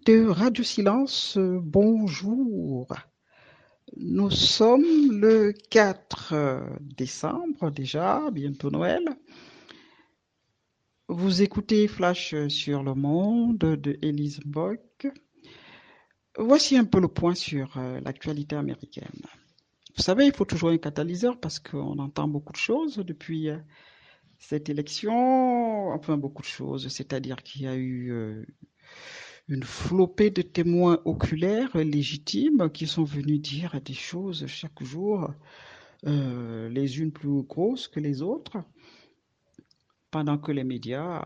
de Radio Silence, bonjour. Nous sommes le 4 décembre déjà, bientôt Noël. Vous écoutez Flash sur le monde de Elise Bock. Voici un peu le point sur l'actualité américaine. Vous savez, il faut toujours un catalyseur parce qu'on entend beaucoup de choses depuis cette élection, enfin beaucoup de choses, c'est-à-dire qu'il y a eu une flopée de témoins oculaires légitimes qui sont venus dire des choses chaque jour, les unes plus grosses que les autres, pendant que les médias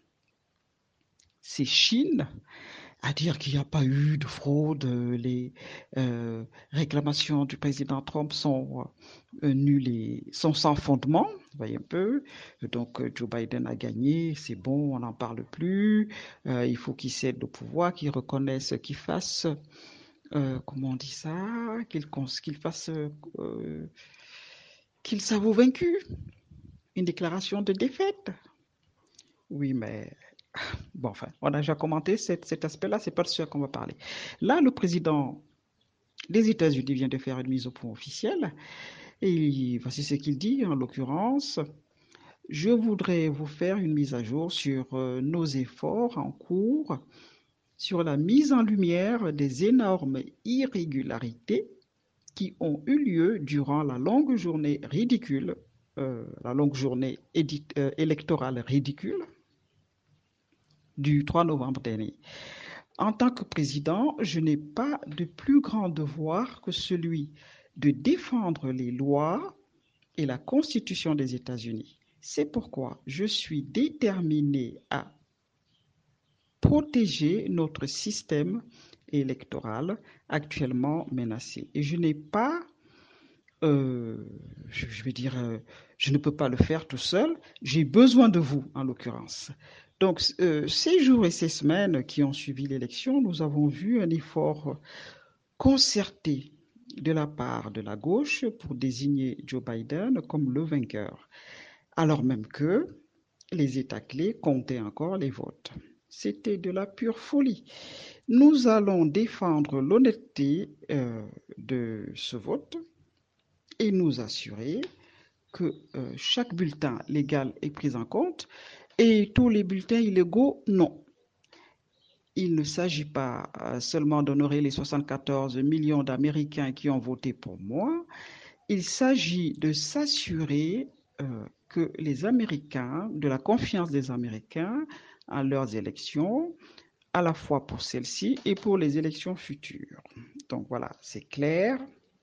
s'échinent à dire qu'il n'y a pas eu de fraude, les réclamations du président Trump sont nulles et sont sans fondement, vous voyez un peu. Donc Joe Biden a gagné, c'est bon, on n'en parle plus. Il faut qu'il cède le pouvoir, qu'il reconnaisse, qu'il fasse, comment on dit ça, qu'il fasse, qu'il s'avoue vaincu. Une déclaration de défaite. Oui, mais bon, enfin, on a déjà commenté cet aspect-là, c'est pas de ce qu'on va parler. Là, le président des États-Unis vient de faire une mise au point officielle et voici ce qu'il dit en l'occurrence. Je voudrais vous faire une mise à jour sur nos efforts en cours, sur la mise en lumière des énormes irrégularités qui ont eu lieu durant la longue journée ridicule, la longue journée électorale ridicule du 3 novembre dernier. En tant que président, je n'ai pas de plus grand devoir que celui de défendre les lois et la Constitution des États-Unis. C'est pourquoi je suis déterminé à protéger notre système électoral actuellement menacé. Et je n'ai pas, je vais dire, je ne peux pas le faire tout seul. J'ai besoin de vous, en l'occurrence. Donc, ces jours et ces semaines qui ont suivi l'élection, nous avons vu un effort concerté de la part de la gauche pour désigner Joe Biden comme le vainqueur, alors même que les États clés comptaient encore les votes. C'était de la pure folie. Nous allons défendre l'honnêteté de ce vote et nous assurer que chaque bulletin légal est pris en compte et tous les bulletins illégaux, non. Il ne s'agit pas seulement d'honorer les 74 millions d'Américains qui ont voté pour moi, il s'agit de s'assurer que les Américains, de la confiance des Américains à leurs élections, à la fois pour celles-ci et pour les élections futures. Donc voilà, c'est clair.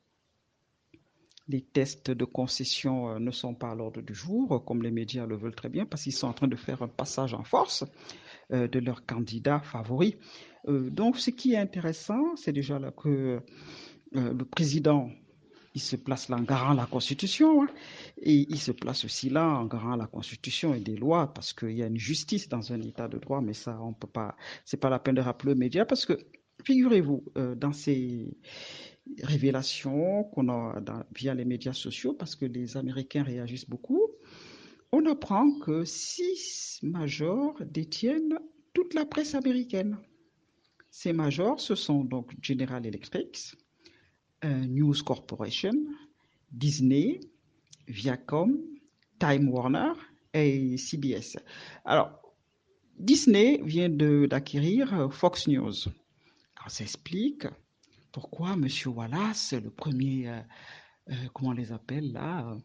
Les tests de concession ne sont pas à l'ordre du jour, comme les médias le veulent très bien, parce qu'ils sont en train de faire un passage en force de leur candidat favori. Donc ce qui est intéressant, c'est déjà là que le président il se place là en garant la Constitution, hein, et il se place aussi là en garant la Constitution et des lois, parce qu'il y a une justice dans un État de droit, mais ça, on peut pas, c'est pas la peine de rappeler aux médias, parce que figurez-vous, dans ces révélations qu'on a via les médias sociaux, parce que les Américains réagissent beaucoup, on apprend que 6 majors détiennent toute la presse américaine. Ces majors, ce sont donc General Electric, News Corporation, Disney, Viacom, Time Warner et CBS. Alors, Disney vient d'acquérir Fox News. Alors, ça explique pourquoi M. Wallace, le premier, comment on les appelle là,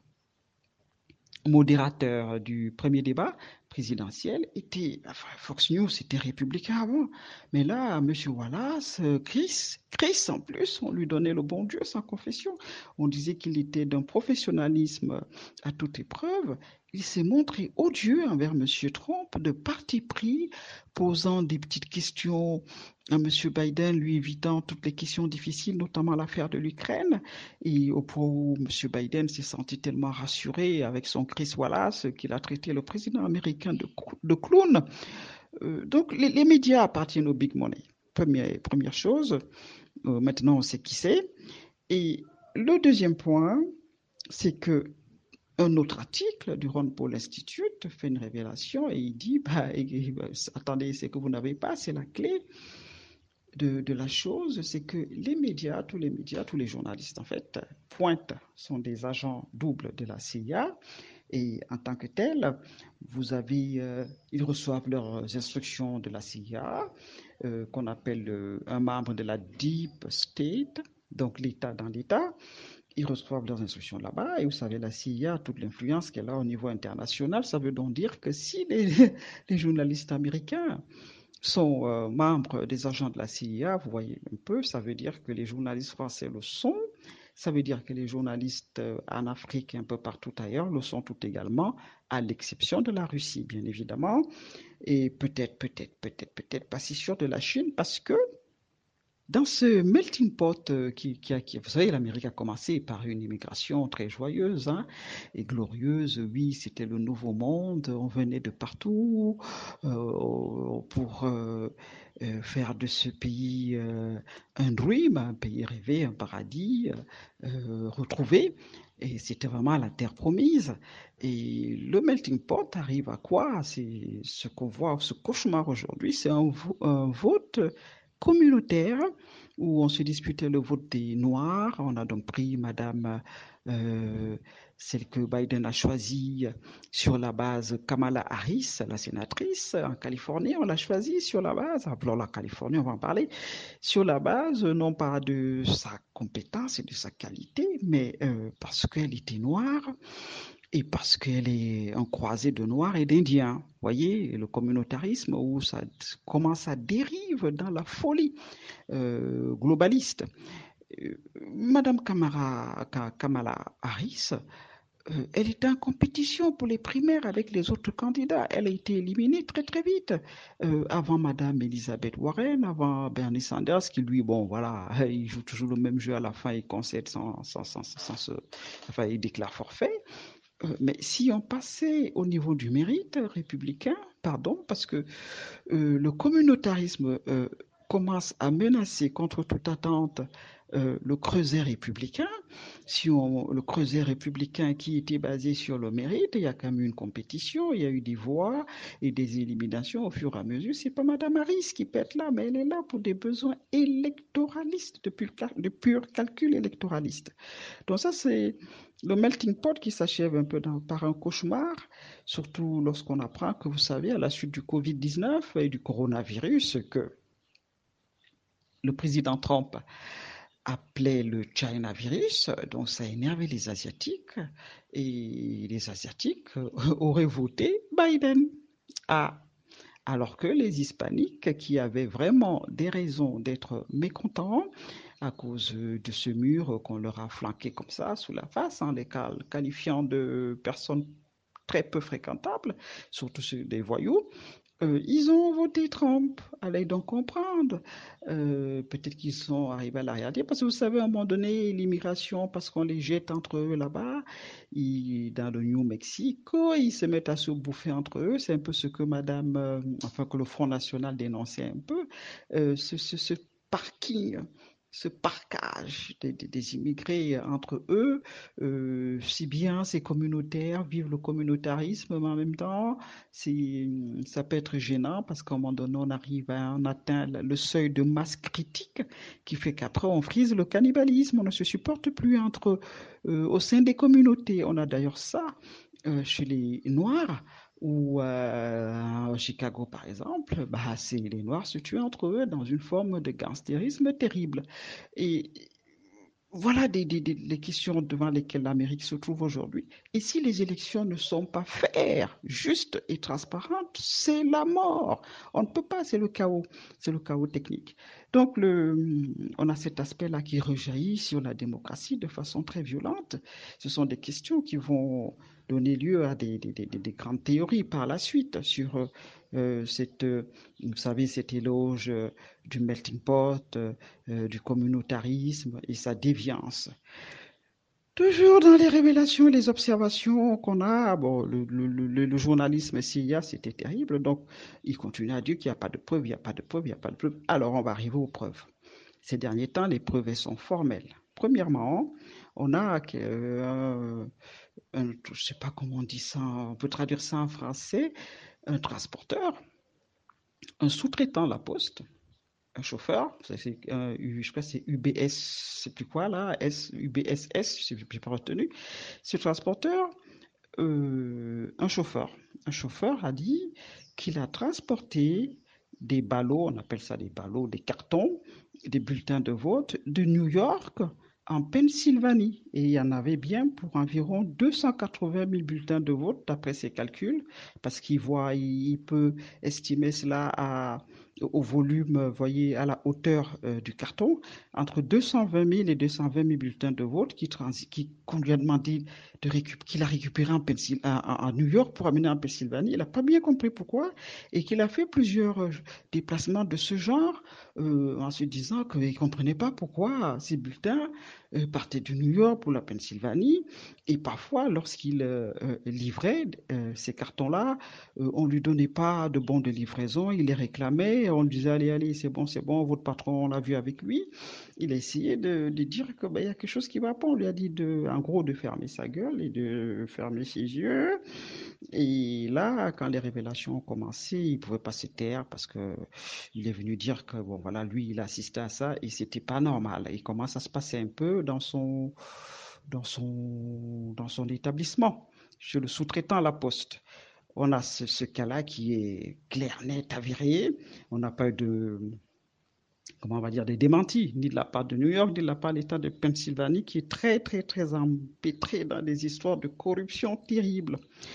modérateur du premier débat présidentiel, était, enfin, Fox News était républicain avant, mais là, M. Wallace, Chris en plus, on lui donnait le bon Dieu sans confession. On disait qu'il était d'un professionnalisme à toute épreuve. Il s'est montré odieux envers M. Trump, de parti pris, posant des petites questions à M. Biden, lui évitant toutes les questions difficiles, notamment l'affaire de l'Ukraine. Et au point où M. Biden s'est senti tellement rassuré avec son Chris Wallace qu'il a traité le président américain de clown. Donc les médias appartiennent au big money. Première chose, maintenant on sait qui c'est. Et le deuxième point, c'est que un autre article du Ron Paul Institute fait une révélation et il dit, attendez, c'est que vous n'avez pas, c'est la clé. de la chose, c'est que les médias, tous les journalistes en fait, pointent, sont des agents doubles de la CIA et en tant que tels, ils reçoivent leurs instructions de la CIA, qu'on appelle un membre de la Deep State, donc l'État dans l'État. Ils reçoivent leurs instructions là-bas et vous savez, la CIA a toute l'influence qu'elle a au niveau international. Ça veut donc dire que si les journalistes américains sont membres des agents de la CIA, vous voyez un peu, ça veut dire que les journalistes français le sont, ça veut dire que les journalistes en Afrique et un peu partout ailleurs le sont tout également, à l'exception de la Russie, bien évidemment, et peut-être pas si sûr de la Chine, parce que dans ce melting pot vous savez, l'Amérique a commencé par une immigration très joyeuse, hein, et glorieuse. Oui, c'était le nouveau monde. On venait de partout pour faire de ce pays un dream, un pays rêvé, un paradis retrouvé. Et c'était vraiment la terre promise. Et le melting pot arrive à quoi? C'est ce qu'on voit, ce cauchemar aujourd'hui, c'est un vote communautaire où on se disputait le vote des Noirs. On a donc pris Madame, euh, celle que Biden a choisie sur la base Kamala Harris, la sénatrice en Californie. On l'a choisie sur la base, appelons la Californie, on va en parler, sur la base non pas de sa compétence et de sa qualité, mais parce qu'elle était noire et parce qu'elle est un croisé de Noirs et d'Indiens. Vous voyez, le communautarisme où comment ça dérive dans la folie globaliste. Madame Kamala Harris, elle était en compétition pour les primaires avec les autres candidats. Elle a été éliminée très très vite. Avant Madame Elizabeth Warren, avant Bernie Sanders, qui lui, bon voilà, il joue toujours le même jeu à la fin, il concède enfin, il déclare forfait. Mais si on passait au niveau du mérite républicain, pardon, parce que le communautarisme commence à menacer contre toute attente le creuset républicain. Le creuset républicain qui était basé sur le mérite, il y a quand même eu une compétition, il y a eu des voix et des éliminations au fur et à mesure. C'est pas Mme Harris qui pète là, mais elle est là pour des besoins électoralistes, de pur calcul électoraliste. Donc ça, c'est le melting pot qui s'achève un peu par un cauchemar, surtout lorsqu'on apprend que, vous savez, à la suite du Covid-19 et du coronavirus, que le président Trump appelait le China virus, donc ça a énervé les Asiatiques, et les Asiatiques auraient voté Biden. Ah, alors que les hispaniques, qui avaient vraiment des raisons d'être mécontents à cause de ce mur qu'on leur a flanqué comme ça sous la face, en les qualifiant de personnes très peu fréquentables, surtout ceux des voyous, ils ont voté Trump. Allez donc comprendre. Peut-être qu'ils sont arrivés à la réalité. Parce que vous savez, à un moment donné, l'immigration, parce qu'on les jette entre eux là-bas, dans le New Mexico, ils se mettent à se bouffer entre eux. C'est un peu ce que enfin que le Front National dénonçait un peu. Ce parking, ce parquage des immigrés entre eux, si bien c'est communautaire, vivent le communautarisme, mais en même temps, ça peut être gênant parce qu'à un moment donné, on atteint le seuil de masse critique qui fait qu'après, on frise le cannibalisme, on ne se supporte plus au sein des communautés. On a d'ailleurs ça chez les Noirs, ou à Chicago, par exemple, bah, c'est les Noirs se tuent entre eux dans une forme de gangstérisme terrible. Et voilà les questions devant lesquelles l'Amérique se trouve aujourd'hui. Et si les élections ne sont pas faires, justes et transparentes, c'est la mort. On ne peut pas, c'est le chaos technique. Donc, on a cet aspect-là qui rejaillit sur la démocratie de façon très violente. Ce sont des questions qui vont donner lieu à des grandes théories par la suite sur vous savez, cet éloge du melting pot, du communautarisme et sa déviance. Toujours dans les révélations et les observations qu'on a, bon, le journalisme CIA, c'était terrible, donc il continue à dire qu'il n'y a pas de preuves, il n'y a pas de preuves, il n'y a pas de preuves. Alors on va arriver aux preuves. Ces derniers temps, les preuves elles sont formelles. Premièrement, on a je ne sais pas comment on dit ça, on peut traduire ça en français, un transporteur, un sous-traitant La Poste, un chauffeur, je crois que c'est UBS, je sais plus quoi là, UBSS, je n'ai pas retenu. Ce transporteur, un chauffeur. Un chauffeur a dit qu'il a transporté des ballots, on appelle ça des ballots, des cartons, des bulletins de vote de New York en Pennsylvanie. Et il y en avait bien pour environ 280 000 bulletins de vote, d'après ses calculs, parce il peut estimer cela au volume, voyez, à la hauteur du carton, entre 220 000 et 220 000 bulletins de vote qu'on lui a demandé qu'il a récupéré en New York pour amener en Pennsylvanie. Il n'a pas bien compris pourquoi et qu'il a fait plusieurs déplacements de ce genre en se disant qu'il ne comprenait pas pourquoi ces bulletins partaient de New York pour la Pennsylvanie. Et parfois, lorsqu'il livrait ces cartons-là, on ne lui donnait pas de bons de livraison, il les réclamait, on lui disait allez, allez, c'est bon, votre patron, on l'a vu avec lui. Il a essayé de dire qu'il y a quelque chose qui ne va pas. On lui a dit en gros de fermer sa gueule et de fermer ses yeux. Et là, quand les révélations ont commencé, il ne pouvait pas se taire parce qu'il est venu dire que bon voilà, lui, il assistait à ça et c'était pas normal. Et comment ça se passait un peu dans son établissement, chez le sous-traitant à la poste. On a ce cas-là qui est clair, net, avéré. On n'a pas eu comment on va dire, des démentis, ni de la part de New York, ni de la part de l'État de Pennsylvanie, qui est très, très, très empêtré dans des histoires de corruption terribles.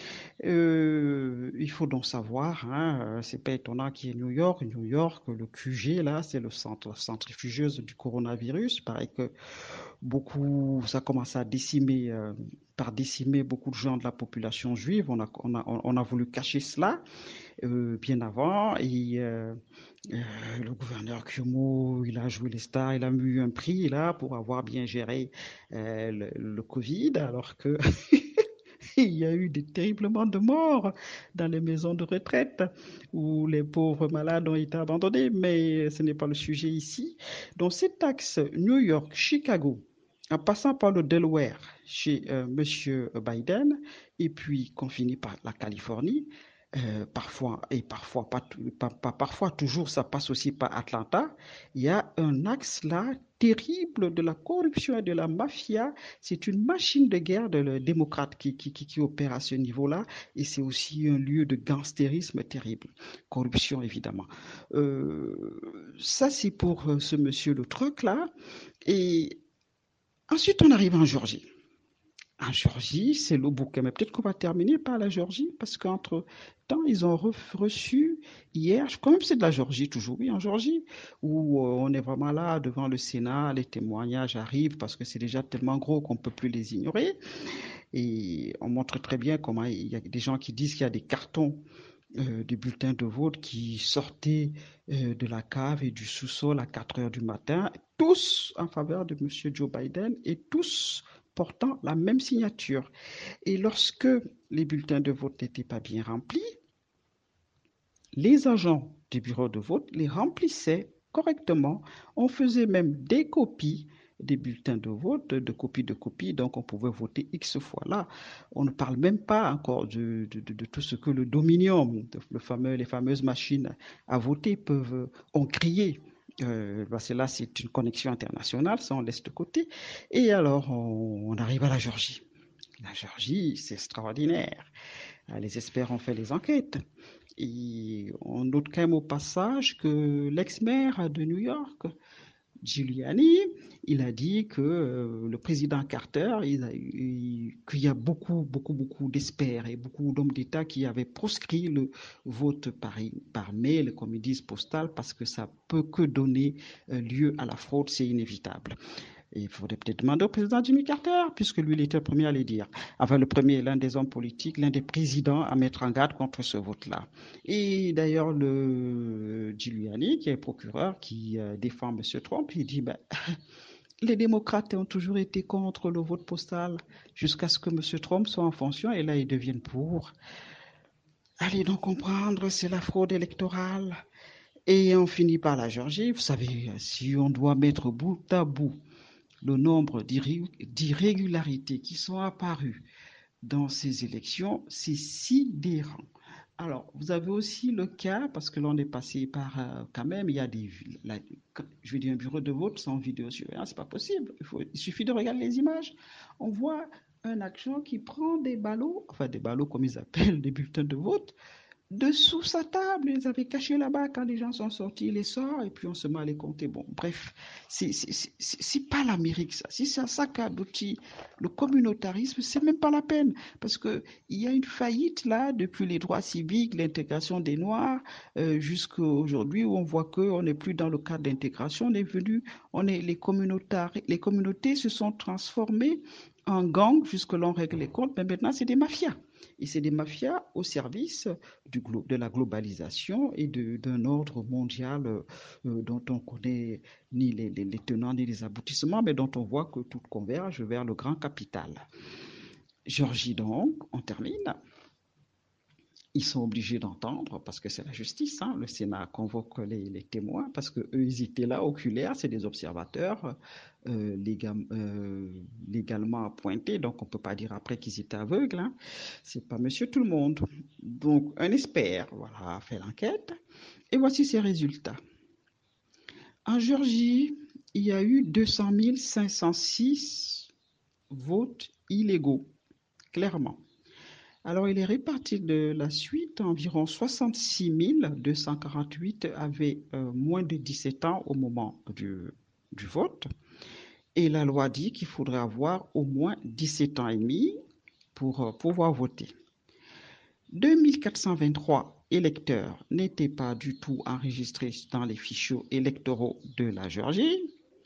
Il faut donc savoir, hein, c'est pas étonnant qu'il y ait New York. New York, le QG, là, c'est le centre centrifugeuse du coronavirus. Il paraît que ça commence à décimer beaucoup de gens de la population juive. On a voulu cacher cela bien avant. Et le gouverneur Cuomo, il a joué les stars, il a eu un prix là pour avoir bien géré le Covid, alors que il y a eu terriblement de morts dans les maisons de retraite où les pauvres malades ont été abandonnés, mais ce n'est pas le sujet ici. Donc cet axe New York, Chicago, en passant par le Delaware chez M. Biden, et puis qu'on finit par la Californie, parfois, et parfois, pas parfois, toujours, ça passe aussi par Atlanta. Il y a un axe là terrible de la corruption et de la mafia. C'est une machine de guerre de démocrates qui opère à ce niveau-là. Et c'est aussi un lieu de gangstérisme terrible. Corruption, évidemment. Ça, c'est pour ce monsieur le truc là. Et ensuite, on arrive en Géorgie. En Géorgie, c'est le bouquet. Mais peut-être qu'on va terminer par la Géorgie, parce qu'entre-temps, ils ont reçu hier, quand même c'est de la Géorgie toujours, oui, en Géorgie, où on est vraiment là devant le Sénat, les témoignages arrivent, parce que c'est déjà tellement gros qu'on ne peut plus les ignorer. Et on montre très bien comment il y a des gens qui disent qu'il y a des cartons des bulletins de vote qui sortaient de la cave et du sous-sol à 4 heures du matin, tous en faveur de M. Joe Biden et tous portant la même signature. Et lorsque les bulletins de vote n'étaient pas bien remplis, les agents du bureau de vote les remplissaient correctement. On faisait même des copies des bulletins de vote, de copies, donc on pouvait voter X fois. Là, on ne parle même pas encore de tout ce que le Dominion, les fameuses machines à voter ont crié. Parce que là, c'est une connexion internationale, ça on laisse de côté. Et alors, on arrive à la Géorgie. La Géorgie, c'est extraordinaire. Les experts ont fait les enquêtes. Et on note quand même au passage que l'ex-maire de New York, Giuliani, il a dit que le président Carter, qu'il y a beaucoup d'experts et beaucoup d'hommes d'État qui avaient proscrit le vote par mail, comme ils disent, postal, parce que ça peut que donner lieu à la fraude, c'est inévitable. Et il faudrait peut-être demander au président Jimmy Carter, puisque lui, il était le premier à les dire. Enfin, le premier, l'un des hommes politiques, l'un des présidents à mettre en garde contre ce vote-là. Et d'ailleurs, le Giuliani, qui est procureur, qui défend M. Trump, il dit, ben, les démocrates ont toujours été contre le vote postal jusqu'à ce que M. Trump soit en fonction, et là, ils deviennent pour. Allez donc comprendre, c'est la fraude électorale. Et on finit par la Géorgie. Vous savez, si on doit mettre bout à bout le nombre d'irrégularités qui sont apparues dans ces élections, c'est sidérant. Alors, vous avez aussi le cas, parce que l'on est passé par, quand même, il y a je vais dire un bureau de vote sans vidéosurveillance, c'est pas possible. Il suffit de regarder les images. On voit un agent qui prend des ballots, enfin des ballots comme ils appellent, des bulletins de vote, dessous sa table, ils avaient caché là-bas quand les gens sont sortis, il les sort et puis on se met à les compter. Bon, bref, c'est pas l'Amérique ça. Si c'est ça qu'aboutit le communautarisme, c'est même pas la peine parce que il y a une faillite là depuis les droits civiques, l'intégration des Noirs jusqu'à aujourd'hui où on voit que on n'est plus dans le cadre d'intégration, on est venu, on est les communautés se sont transformées en gangs jusque l'on règle les comptes, mais maintenant c'est des mafias. Et c'est des mafias au service de la globalisation et d'un ordre mondial dont on connaît ni les tenants ni les aboutissements, mais dont on voit que tout converge vers le grand capital. Georgie, donc, on termine. Ils sont obligés d'entendre parce que c'est la justice. Hein. Le Sénat convoque les témoins parce qu'eux, ils étaient là, oculaires, c'est des observateurs légalement appointés. Donc, on ne peut pas dire après qu'ils étaient aveugles. Hein. C'est pas monsieur tout le monde. Donc, un expert voilà, a fait l'enquête. Et voici ses résultats. En Géorgie, il y a eu 200 506 votes illégaux, clairement. Alors, il est réparti de la suite. Environ 66 248 avaient moins de 17 ans au moment du vote. Et la loi dit qu'il faudrait avoir au moins 17 ans et demi pour pouvoir voter. 2423 électeurs n'étaient pas du tout enregistrés dans les fichiers électoraux de la Géorgie.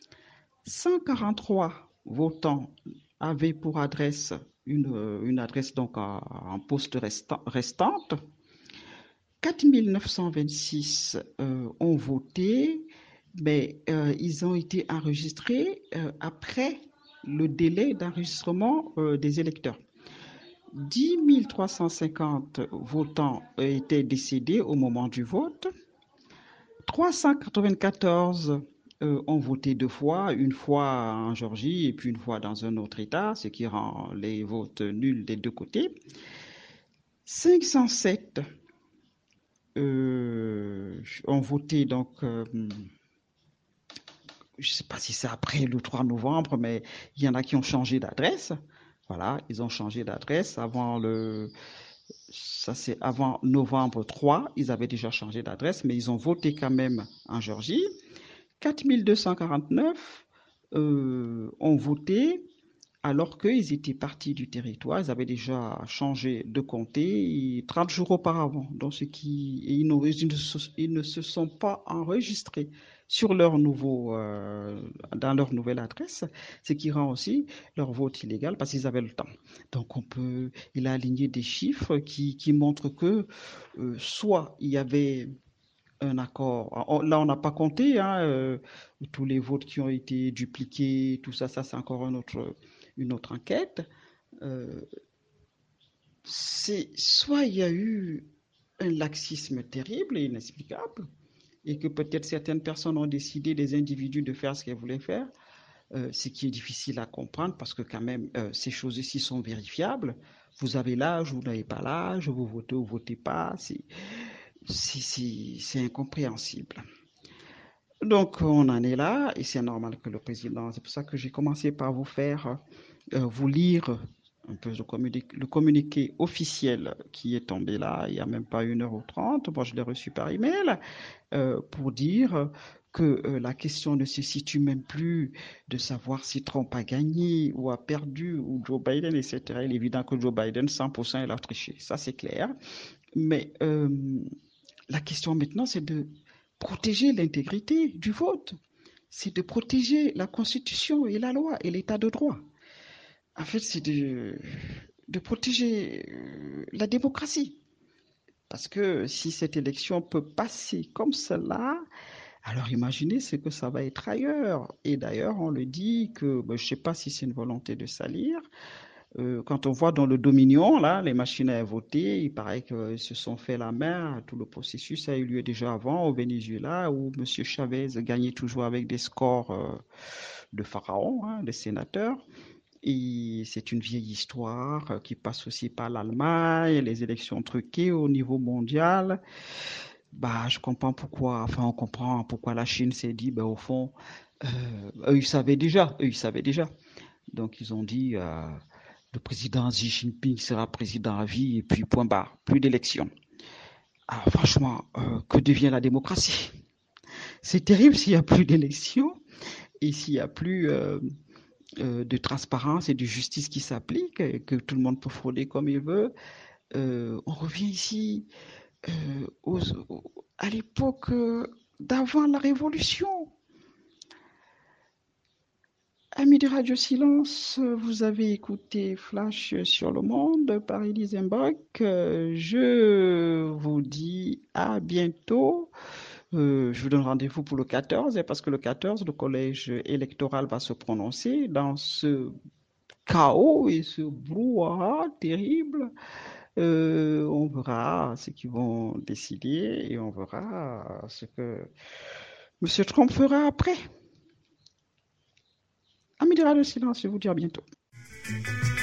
143 votants avaient pour adresse une adresse donc en poste restante. 4 926 ont voté, mais ils ont été enregistrés après le délai d'enregistrement des électeurs. 10 350 votants étaient décédés au moment du vote. 394 ont voté deux fois, une fois en Géorgie et puis une fois dans un autre État, ce qui rend les votes nuls des deux côtés. 507 ont voté donc, je ne sais pas si c'est après le 3 novembre, mais il y en a qui ont changé d'adresse. Voilà, ils ont changé d'adresse ça c'est avant novembre 3, ils avaient déjà changé d'adresse, mais ils ont voté quand même en Géorgie. 4 249 ont voté alors qu'ils étaient partis du territoire, ils avaient déjà changé de comté 30 jours auparavant. Donc, ils ne se sont pas enregistrés sur dans leur nouvelle adresse, ce qui rend aussi leur vote illégal parce qu'ils avaient le temps. Donc, il a aligné des chiffres qui montrent que soit il y avait un accord. Là, on n'a pas compté hein, tous les votes qui ont été dupliqués, tout ça, c'est encore une autre enquête. Euh, soit il y a eu un laxisme terrible et inexplicable, et que peut-être certaines personnes ont décidé, des individus, de faire ce qu'elles voulaient faire, ce qui est difficile à comprendre parce que quand même, ces choses ici sont vérifiables. Vous avez l'âge, vous n'avez pas l'âge, vous votez ou vous votez pas, c'est incompréhensible. Donc, on en est là, et c'est normal que le président, c'est pour ça que j'ai commencé par vous lire un peu le communiqué officiel qui est tombé là, il n'y a même pas 1h30. Moi, je l'ai reçu par email pour dire que la question ne se situe même plus de savoir si Trump a gagné ou a perdu ou Joe Biden, etc. Il est évident que Joe Biden, 100%, il a triché. Ça, c'est clair. Mais la question maintenant, c'est de protéger l'intégrité du vote. C'est de protéger la Constitution et la loi et l'état de droit. En fait, c'est de protéger la démocratie. Parce que si cette élection peut passer comme cela, alors imaginez ce que ça va être ailleurs. Et d'ailleurs, on le dit que, je ne sais pas si c'est une volonté de salir, quand on voit dans le Dominion, là, les machines à voter, il paraît qu'ils se sont fait la main. Tout le processus a eu lieu déjà avant au Venezuela, où M. Chavez gagnait toujours avec des scores de pharaon, hein, des sénateurs. Et c'est une vieille histoire qui passe aussi par l'Allemagne, les élections truquées au niveau mondial. Bah, je comprends pourquoi, enfin, on comprend pourquoi la Chine s'est dit, bah, au fond, eux, ils savaient déjà. Donc, ils ont dit, le président Xi Jinping sera président à vie et puis point barre, plus d'élections. Alors, franchement, que devient la démocratie? C'est terrible s'il n'y a plus d'élections et s'il n'y a plus de transparence et de justice qui s'applique, et que tout le monde peut frauder comme il veut. On revient ici à l'époque d'avant la Révolution. Amis de Radio Silence, vous avez écouté Flash sur le monde par Elise Mbok. Je vous dis à bientôt. Je vous donne rendez-vous pour le 14, parce que le 14, le collège électoral va se prononcer dans ce chaos et ce brouhaha terrible. On verra ce qu'ils vont décider et on verra ce que M. Trump fera après. Amis de Radio Silence, je vous dis à bientôt.